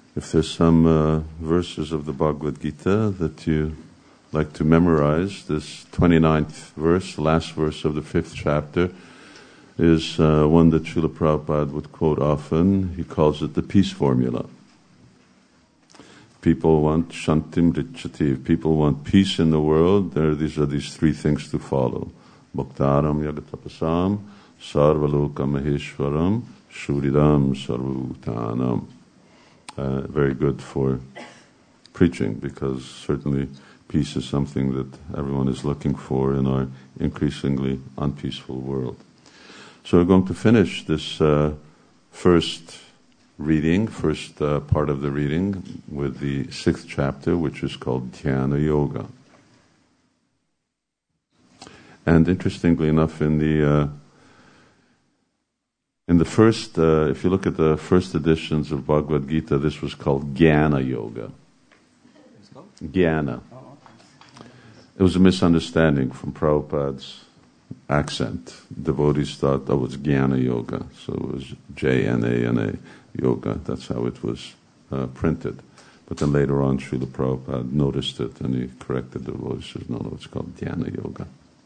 If there's some verses of the Bhagavad Gita that you like to memorize, this 29th verse, last verse of the 5th chapter, is one that Srila Prabhupada would quote often. He calls it the peace formula. People want shantim richati. If people want peace in the world, these are these three things to follow. Bhaktaram yagatapasam, sarvaloka maheshwaram, shuridam sarvabhutanam. Very good for preaching, because certainly peace is something that everyone is looking for in our increasingly unpeaceful world. So we're going to finish this first part of the reading with the 6th chapter, which is called Dhyana Yoga. And interestingly enough, in the first, if you look at the first editions of Bhagavad Gita, this was called Jnana Yoga. It's called? Jnana. Oh, okay. It was a misunderstanding from Prabhupada's accent. Devotees thought that was Jnana Yoga, so it was Jnana Yoga. That's how it was printed. But then later on, Srila Prabhupada noticed it and he corrected the devotees. He says, no, it's called Dhyana Yoga.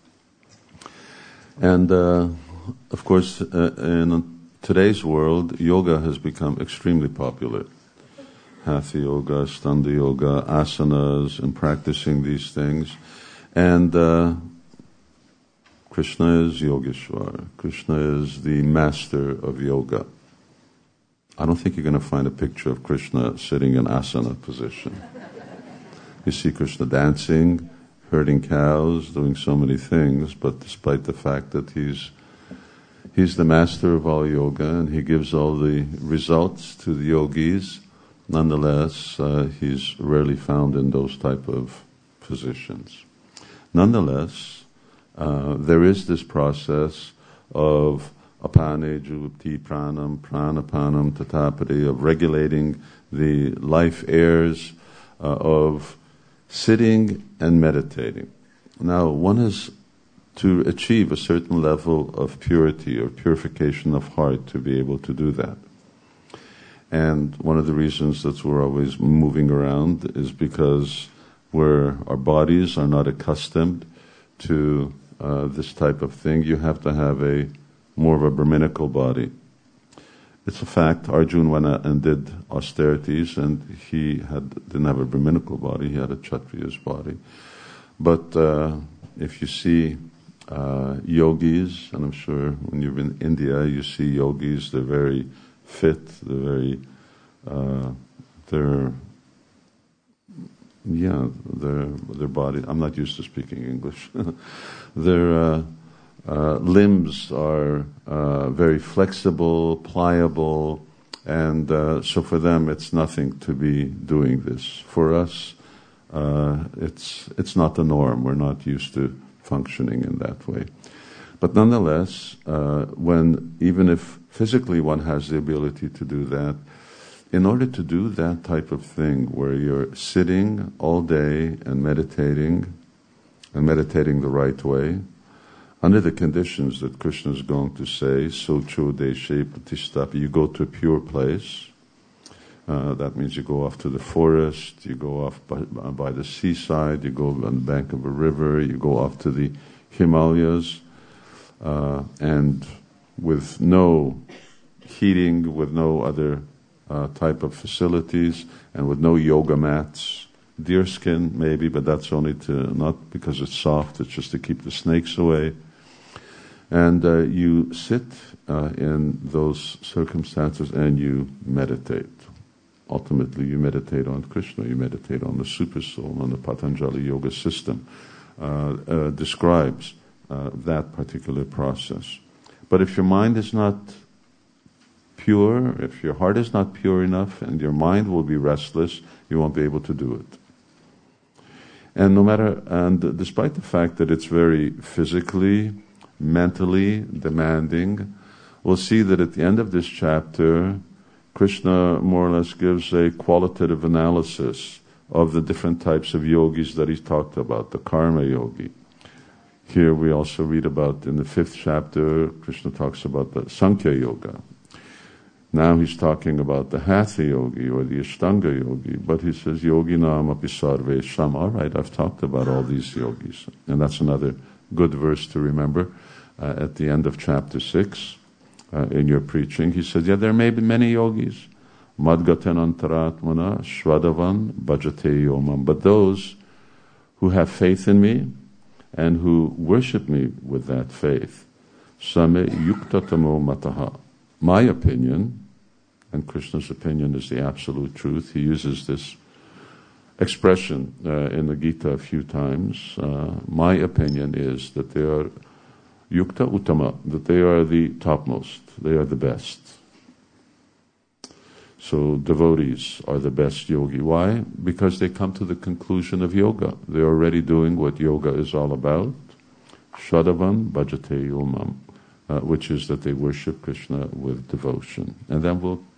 And of course, in today's world, yoga has become extremely popular. Hatha yoga, standa yoga, asanas, and practicing these things. And Krishna is Yogeshwar. Krishna is the master of yoga. I don't think you're going to find a picture of Krishna sitting in asana position. You see Krishna dancing, herding cows, doing so many things, but despite the fact that he's the master of all yoga and he gives all the results to the yogis, nonetheless, he's rarely found in those type of positions. Nonetheless, there is this process of apane, jupti, pranam, pranapanam, tatapati, of regulating the life airs, of sitting and meditating. Now, one has to achieve a certain level of purity or purification of heart to be able to do that. And one of the reasons that we're always moving around is because our bodies are not accustomed to this type of thing. You have to have more of a Brahminical body. It's a fact, Arjuna went out and did austerities and he didn't have a Brahminical body, he had a Kshatriya's body. But if you see yogis, and I'm sure when you're in India, you see yogis, they're very fit, their body, I'm not used to speaking English, their limbs are very flexible, pliable, and so for them it's nothing to be doing this. For us, it's not the norm. We're not used to functioning in that way. But nonetheless, even if physically one has the ability to do that, in order to do that type of thing where you're sitting all day and meditating the right way, under the conditions that Krishna is going to say, socho deshe pratishthapi, you go to a pure place. That means you go off to the forest, you go off by the seaside, you go on the bank of a river, you go off to the Himalayas, and with no heating, with no other type of facilities, and with no yoga mats. Deerskin maybe, but that's only not because it's soft, it's just to keep the snakes away. And you sit in those circumstances and you meditate. Ultimately, you meditate on Krishna, you meditate on the Supersoul, on the Patanjali Yoga system, describes that particular process. But if your mind is not pure, if your heart is not pure enough, and your mind will be restless, you won't be able to do it. And despite the fact that it's very physically, mentally demanding, we'll see that at the end of this chapter, Krishna more or less gives a qualitative analysis of the different types of yogis that he's talked about, the karma yogi. Here we also read about, in the 5th chapter, Krishna talks about the Sankhya yoga. Now he's talking about the Hatha Yogi or the Ashtanga Yogi, but he says, Yogi Nam api sarvesham. All right, I've talked about all these yogis. And that's another good verse to remember at the end of chapter 6 in your preaching. He says, yeah, there may be many yogis. Madgaten antaratmana shvadavan bhajate yomam. But those who have faith in me and who worship me with that faith, same yuktatamo mataha. My opinion, and Krishna's opinion is the absolute truth. He uses this expression in the Gita a few times. My opinion is that they are yukta uttama, that they are the topmost, they are the best. So devotees are the best yogi. Why? Because they come to the conclusion of yoga. They're already doing what yoga is all about. Shadavan bhajate yomam, which is that they worship Krishna with devotion. And then we'll